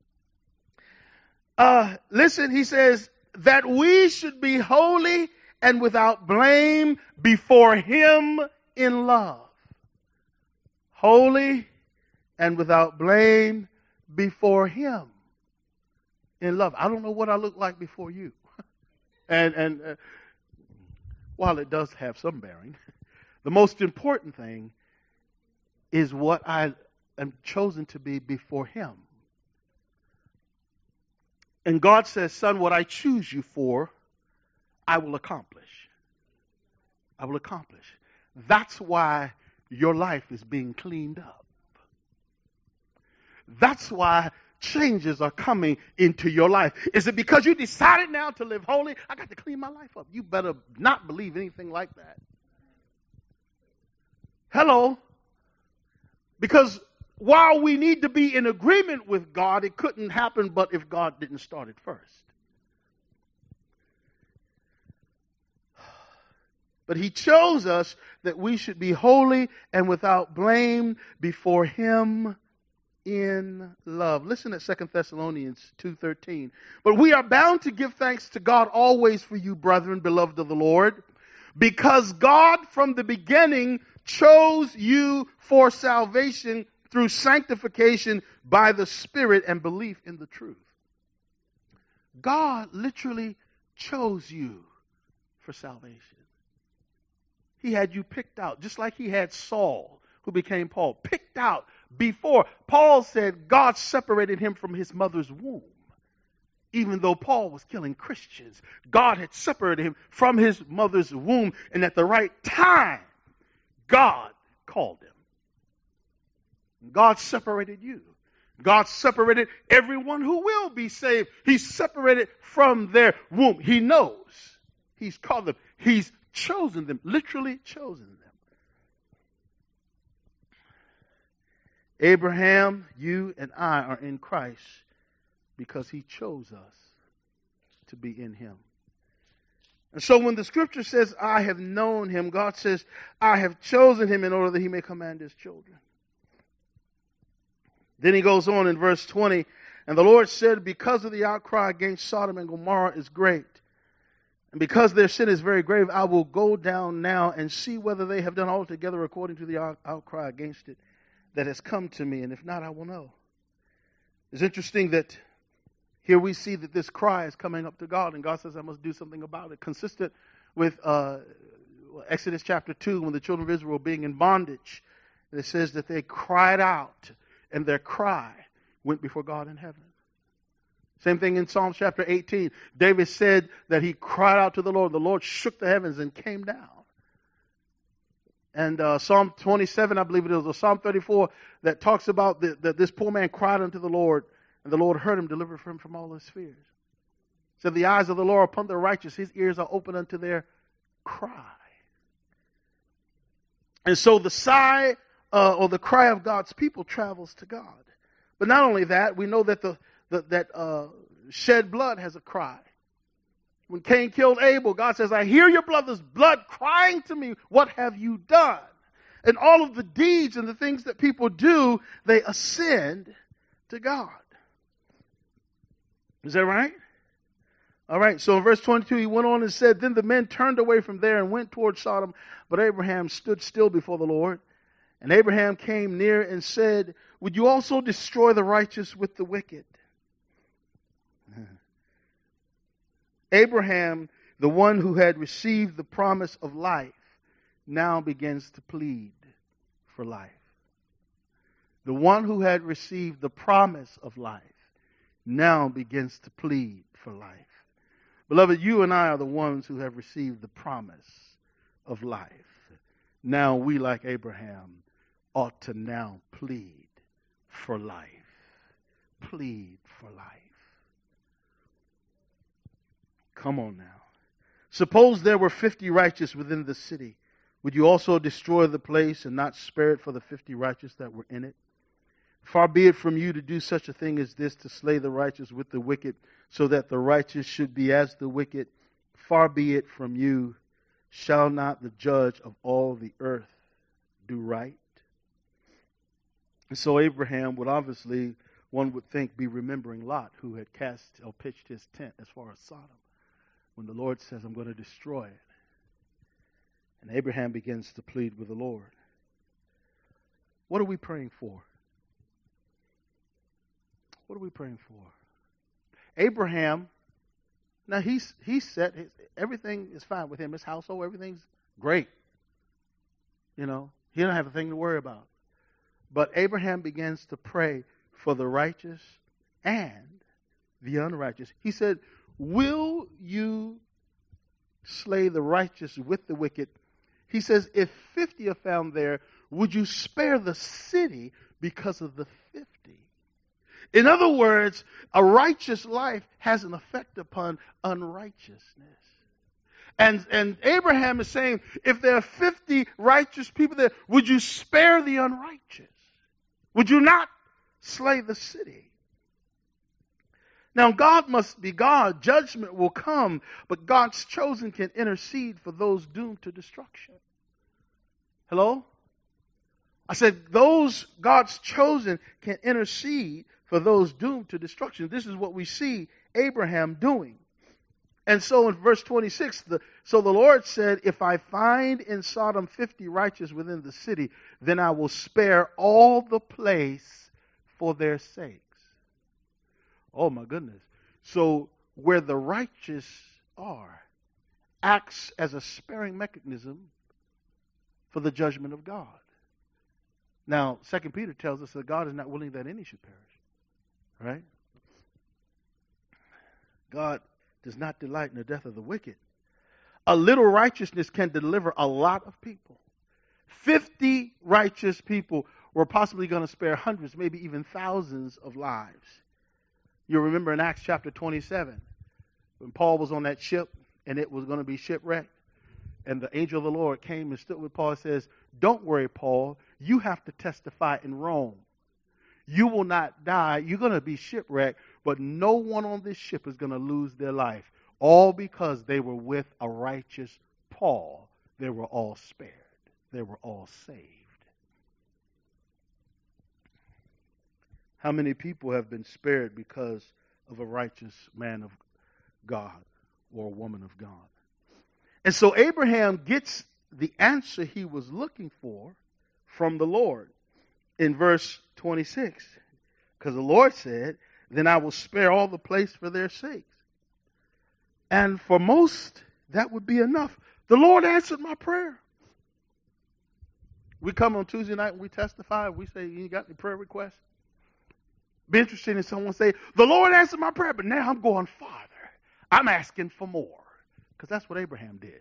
Uh, listen, he says that we should be holy and without blame before him in love. Holy and without blame before him in love. I don't know what I look like before you. and and uh, while it does have some bearing, the most important thing is what I am chosen to be before him. And God says, son, what I choose you for, I will accomplish. I will accomplish. That's why your life is being cleaned up. That's why changes are coming into your life. Is it because you decided now to live holy? I got to clean my life up. You better not believe anything like that. Hello? Because while we need to be in agreement with God, it couldn't happen but if God didn't start it first. But he chose us that we should be holy and without blame before him in love. Listen at Second Thessalonians two thirteen. But we are bound to give thanks to God always for you, brethren, beloved of the Lord, because God from the beginning chose you for salvation through sanctification by the Spirit and belief in the truth. God literally chose you for salvation. He had you picked out, just like he had Saul, who became Paul, picked out before. Paul said God separated him from his mother's womb. Even though Paul was killing Christians, God had separated him from his mother's womb, and at the right time, God called him. God separated you. God separated everyone who will be saved. He's separated from their womb. He knows. He's called them. He's chosen them, literally chosen them. Abraham, you and I are in Christ because he chose us to be in him. And so when the scripture says, I have known him, God says, I have chosen him in order that he may command his children. Then he goes on in verse twenty, And the Lord said, because of the outcry against Sodom and Gomorrah is great, and because their sin is very grave, I will go down now and see whether they have done altogether according to the out- outcry against it that has come to me. And if not, I will know. It's interesting that here we see that this cry is coming up to God, and God says, I must do something about it. Consistent with uh, Exodus chapter two, when the children of Israel were being in bondage, it says that they cried out, and their cry went before God in heaven. Same thing in Psalm chapter eighteen. David said that he cried out to the Lord. The Lord shook the heavens and came down. And uh, Psalm twenty-seven, I believe it is, or Psalm thirty-four, that talks about the, that this poor man cried unto the Lord, and the Lord heard him, delivered him from all his fears. So the eyes of the Lord are upon the righteous. His ears are open unto their cry. And so the sigh uh, or the cry of God's people travels to God. But not only that, we know that the That, that uh, shed blood has a cry. When Cain killed Abel, God says, I hear your brother's blood crying to me. What have you done? And all of the deeds and the things that people do, they ascend to God. Is that right? All right, so in verse twenty-two, he went on and said, then the men turned away from there and went toward Sodom, but Abraham stood still before the Lord. And Abraham came near and said, would you also destroy the righteous with the wicked? Abraham, the one who had received the promise of life, now begins to plead for life. The one who had received the promise of life now begins to plead for life. Beloved, you and I are the ones who have received the promise of life. Now we, like Abraham, ought to now plead for life. Plead for life. Come on now. Suppose there were fifty righteous within the city. Would you also destroy the place and not spare it for the fifty righteous that were in it? Far be it from you to do such a thing as this, to slay the righteous with the wicked, so that the righteous should be as the wicked. Far be it from you. Shall not the judge of all the earth do right? And so Abraham would obviously, one would think, be remembering Lot, who had cast or pitched his tent as far as Sodom, when the Lord says, I'm going to destroy it. And Abraham begins to plead with the Lord. What are we praying for? What are we praying for? Abraham, now he's he's set, his, everything is fine with him, his household, everything's great. You know, he don't have a thing to worry about. But Abraham begins to pray for the righteous and the unrighteous. He said, will you slay the righteous with the wicked? He says, if fifty are found there, would you spare the city because of the fifty? In other words, a righteous life has an effect upon unrighteousness. And, and Abraham is saying, if there are fifty righteous people there, would you spare the unrighteous? Would you not slay the city? Now, God must be God. Judgment will come, but God's chosen can intercede for those doomed to destruction. Hello? I said, those God's chosen can intercede for those doomed to destruction. This is what we see Abraham doing. And so in verse twenty-six, the, so the Lord said, if I find in Sodom fifty righteous within the city, then I will spare all the place for their sakes. Oh my goodness. So where the righteous are, acts as a sparing mechanism for the judgment of God. Now, Second Peter tells us that God is not willing that any should perish. Right? God does not delight in the death of the wicked. A little righteousness can deliver a lot of people. Fifty righteous people were possibly going to spare hundreds, maybe even thousands of lives. You remember in Acts chapter twenty-seven, when Paul was on that ship and it was going to be shipwrecked, and the angel of the Lord came and stood with Paul and says, don't worry, Paul, you have to testify in Rome. You will not die. You're going to be shipwrecked, but no one on this ship is going to lose their life. All because they were with a righteous Paul. They were all spared. They were all saved. How many people have been spared because of a righteous man of God or a woman of God? And so Abraham gets the answer he was looking for from the Lord in verse twenty-six. Because the Lord said, then I will spare all the place for their sakes. And for most, that would be enough. The Lord answered my prayer. We come on Tuesday night and we testify. We say, you got any prayer requests? Be interested in someone say, the Lord answered my prayer, but now I'm going farther. I'm asking for more. Because that's what Abraham did.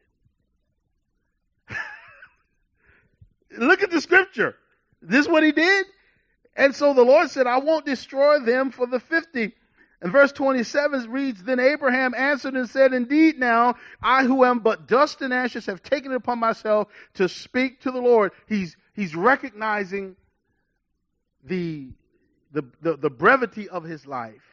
Look at the scripture. This is what he did. And so the Lord said, I won't destroy them for the fifty. And verse twenty-seven reads, then Abraham answered and said, indeed now, I who am but dust and ashes have taken it upon myself to speak to the Lord. He's, he's recognizing the, the, the, the brevity of his life.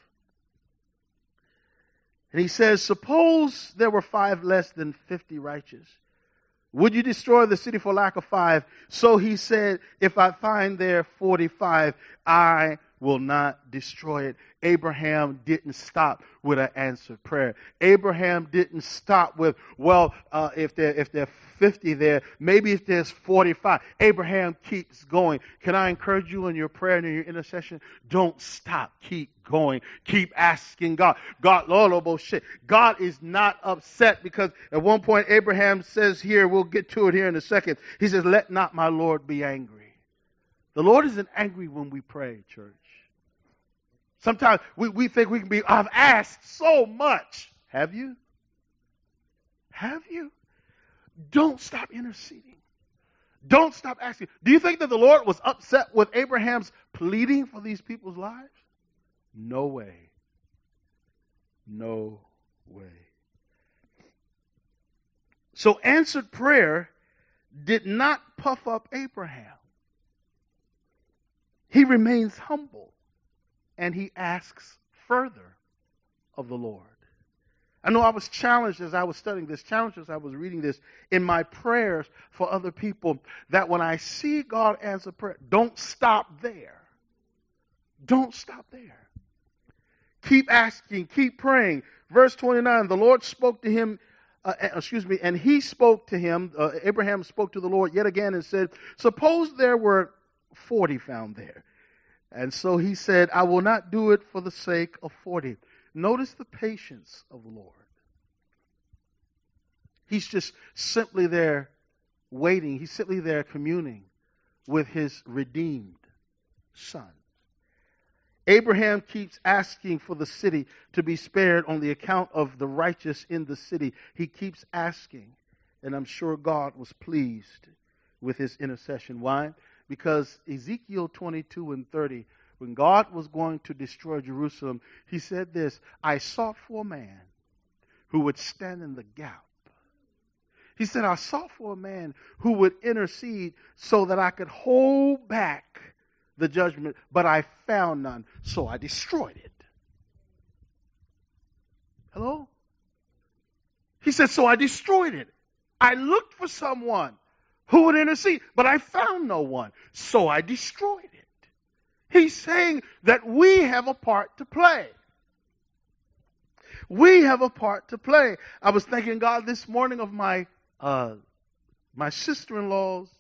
And he says, suppose there were five less than fifty righteous. Would you destroy the city for lack of five? So he said, if I find there forty-five, I will not destroy it. Abraham didn't stop with an answered prayer. Abraham didn't stop with, well, uh, if there if there are fifty there, maybe if there's forty-five. Abraham keeps going. Can I encourage you in your prayer and in your intercession? Don't stop. Keep going. Keep asking God. God, Lord, oh, bullshit. God is not upset because at one point Abraham says here, we'll get to it here in a second. He says, let not my Lord be angry. The Lord isn't angry when we pray, church. Sometimes we, we think we can be, I've asked so much. Have you? Have you? Don't stop interceding. Don't stop asking. Do you think that the Lord was upset with Abraham's pleading for these people's lives? No way. No way. So answered prayer did not puff up Abraham. He remains humble. And he asks further of the Lord. I know I was challenged as I was studying this, challenged as I was reading this in my prayers for other people, that when I see God answer prayer, don't stop there. Don't stop there. Keep asking, keep praying. Verse twenty-nine, the Lord spoke to him, uh, excuse me, and he spoke to him, uh, Abraham spoke to the Lord yet again and said, suppose there were forty found there. And so he said, I will not do it for the sake of forty. Notice the patience of the Lord. He's just simply there waiting. He's simply there communing with his redeemed son. Abraham keeps asking for the city to be spared on the account of the righteous in the city. He keeps asking, and I'm sure God was pleased with his intercession. Why? Because Ezekiel twenty-two and thirty, when God was going to destroy Jerusalem, he said this, I sought for a man who would stand in the gap. He said, I sought for a man who would intercede so that I could hold back the judgment, but I found none, so I destroyed it. Hello? He said, so I destroyed it. I looked for someone who would intercede, but I found no one, so I destroyed it. He's saying that we have a part to play. We have a part to play. I was thanking God this morning of my uh, my sister-in-law's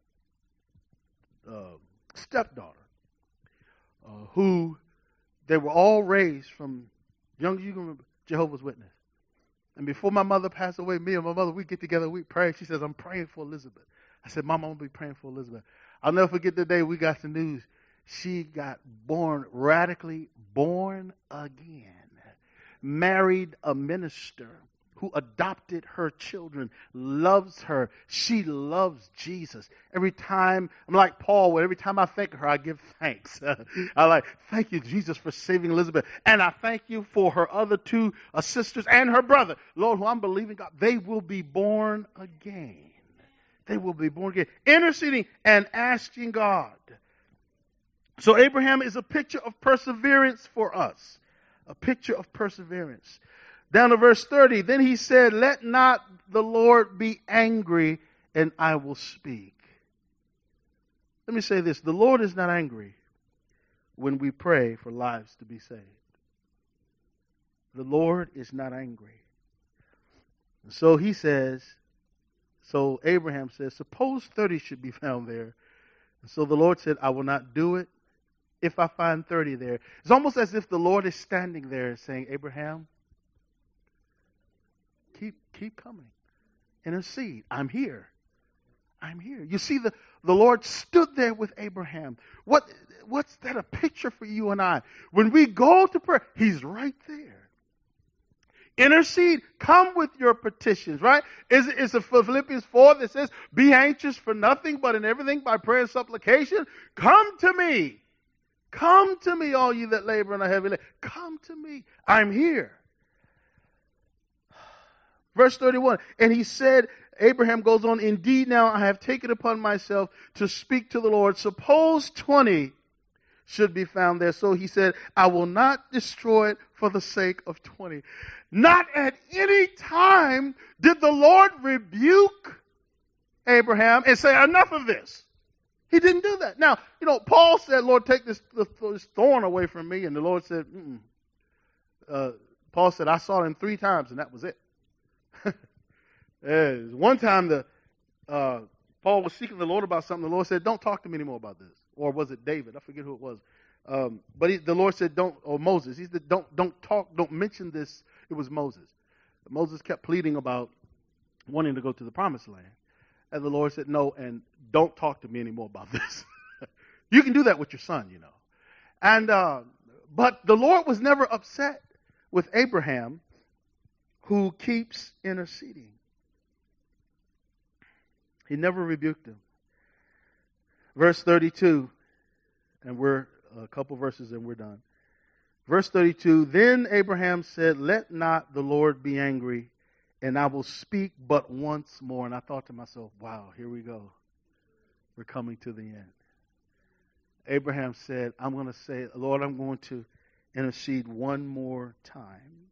uh, stepdaughter, uh, who they were all raised from young you can remember, Jehovah's Witness. And before my mother passed away, me and my mother, we get together, we pray. She says, I'm praying for Elizabeth. I said, Mama, I'm going to be praying for Elizabeth. I'll never forget the day we got the news. She got born, radically born again. Married a minister who adopted her children, loves her. She loves Jesus. Every time, I'm like Paul, where every time I think of her, I give thanks. I like, thank you, Jesus, for saving Elizabeth. And I thank you for her other two uh, sisters and her brother. Lord, who I'm believing God, they will be born again. They will be born again. Interceding and asking God. So Abraham is a picture of perseverance for us. A picture of perseverance. Down to verse thirty. Then he said, let not the Lord be angry, and I will speak. Let me say this. The Lord is not angry when we pray for lives to be saved. The Lord is not angry. And so he says, so Abraham says, suppose thirty should be found there. And so the Lord said, I will not do it if I find thirty there. It's almost as if the Lord is standing there saying, Abraham, keep keep coming. Intercede. I'm here. I'm here. You see, the, the Lord stood there with Abraham. What What's that a picture for you and I? When we go to prayer, he's right there. Intercede. Come with your petitions, right? Is it, is it Philippians four that says, be anxious for nothing, but in everything by prayer and supplication? Come to me. Come to me, all you that labor and are heavy laden. Come to me. I'm here. Verse thirty-one, and he said, Abraham goes on, indeed now I have taken upon myself to speak to the Lord. Suppose twenty should be found there. So he said, I will not destroy it for the sake of twenty. Not at any time did the Lord rebuke Abraham and say, enough of this. He didn't do that. Now, you know, Paul said, Lord, take this, this thorn away from me. And the Lord said, mm-mm. Uh, Paul said, I saw him three times and that was it. One time the uh, Paul was seeking the Lord about something. The Lord said, don't talk to me anymore about this. Or was it David? I forget who it was. Um, but he, the Lord said, don't, or Moses. He said, don't, don't talk, don't mention this. It was Moses. Moses kept pleading about wanting to go to the promised land. And the Lord said, no, and don't talk to me anymore about this. You can do that with your son, you know. And, uh, but the Lord was never upset with Abraham, who keeps interceding. He never rebuked him. Verse thirty-two, and we're a couple verses and we're done. Verse thirty-two, then Abraham said, let not the Lord be angry, and I will speak but once more. And I thought to myself, wow, here we go. We're coming to the end. Abraham said, I'm going to say, Lord, I'm going to intercede one more time.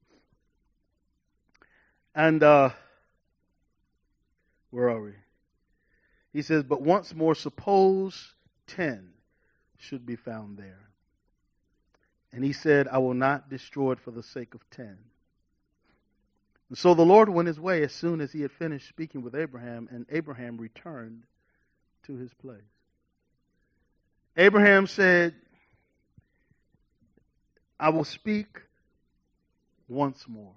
And uh, where are we? He says, but once more, suppose ten should be found there. And he said, I will not destroy it for the sake of ten. And so the Lord went his way as soon as he had finished speaking with Abraham, and Abraham returned to his place. Abraham said, I will speak once more.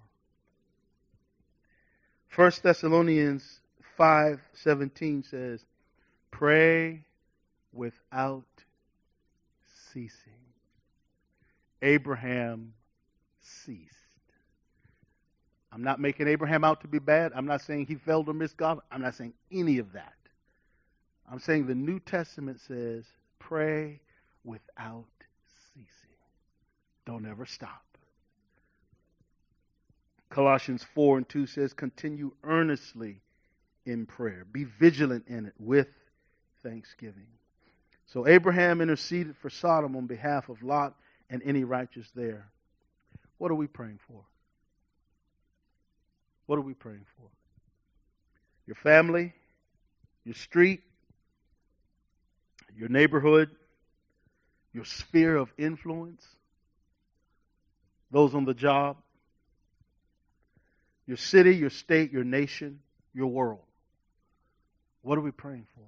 First Thessalonians five seventeen says, pray without ceasing. Abraham ceased. I'm not making Abraham out to be bad. I'm not saying he failed or missed God. I'm not saying any of that. I'm saying the New Testament says, pray without ceasing. Don't ever stop. Colossians four and two says, continue earnestly in prayer. Be vigilant in it with thanksgiving. So Abraham interceded for Sodom on behalf of Lot and any righteous there. What are we praying for? What are we praying for? Your family, your street, your neighborhood, your sphere of influence, those on the job, your city, your state, your nation, your world. What are we praying for?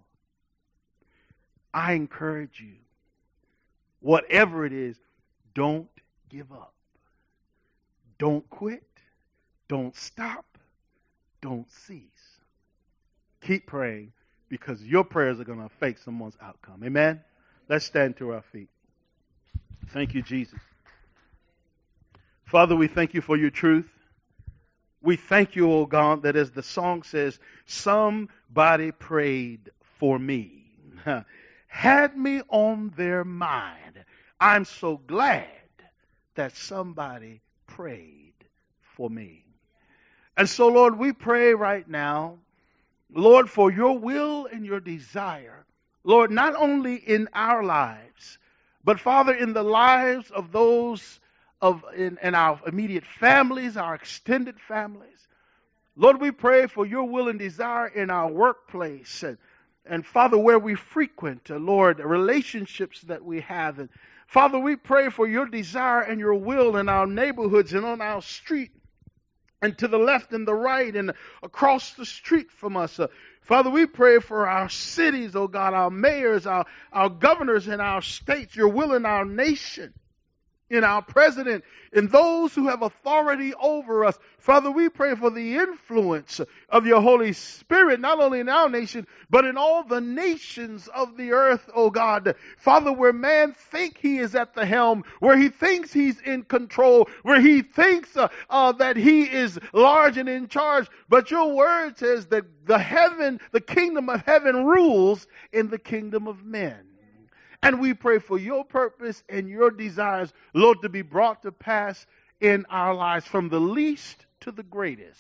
I encourage you, whatever it is, don't give up. Don't quit. Don't stop. Don't cease. Keep praying, because your prayers are going to affect someone's outcome. Amen? Let's stand to our feet. Thank you, Jesus. Father, we thank you for your truth. We thank you, oh God, that as the song says, somebody prayed for me, had me on their mind. I'm so glad that somebody prayed for me. And so, Lord, we pray right now, Lord, for your will and your desire, Lord, not only in our lives, but Father, in the lives of those of in, in our immediate families, our extended families. Lord, we pray for your will and desire in our workplace and And Father, where we frequent, uh, Lord, relationships that we have. And Father, we pray for your desire and your will in our neighborhoods and on our street and to the left and the right and across the street from us. Uh, Father, we pray for our cities, oh God, our mayors, our, our governors in our states, your will in our nation, in our president, in those who have authority over us. Father, we pray for the influence of your Holy Spirit, not only in our nation, but in all the nations of the earth, oh God. Father, where man thinks he is at the helm, where he thinks he's in control, where he thinks uh, uh, that he is large and in charge, but your word says that the heaven, the kingdom of heaven rules in the kingdom of men. And we pray for your purpose and your desires, Lord, to be brought to pass in our lives from the least to the greatest.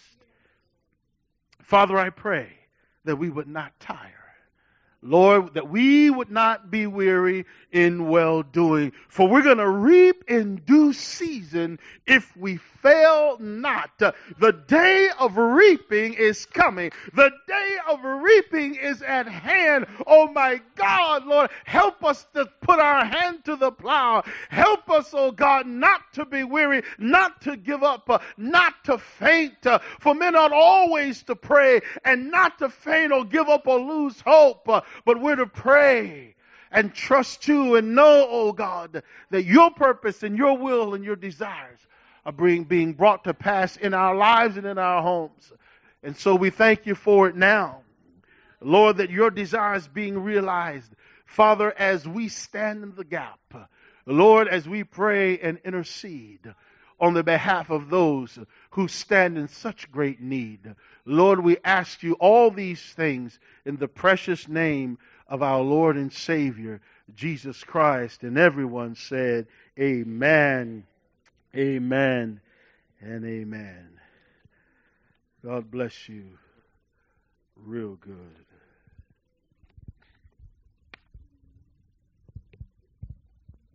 Father, I pray that we would not tire. Lord, that we would not be weary in well-doing. For we're going to reap in due season if we fail not. The day of reaping is coming. The day of reaping is at hand. Oh my God, Lord, help us to put our hand to the plow. Help us, oh God, not to be weary, not to give up, uh, not to faint. Uh, for men ought always to pray and not to faint or give up or lose hope. Uh, but we're to pray and trust you and know, oh God, that your purpose and your will and your desires are being, being brought to pass in our lives and in our homes. And so we thank you for it now. Lord, that your desire is being realized. Father, as we stand in the gap, Lord, as we pray and intercede on the behalf of those who stand in such great need, Lord, we ask you all these things in the precious name of our Lord and Savior, Jesus Christ. And everyone said, amen, amen, and amen. God bless you real good.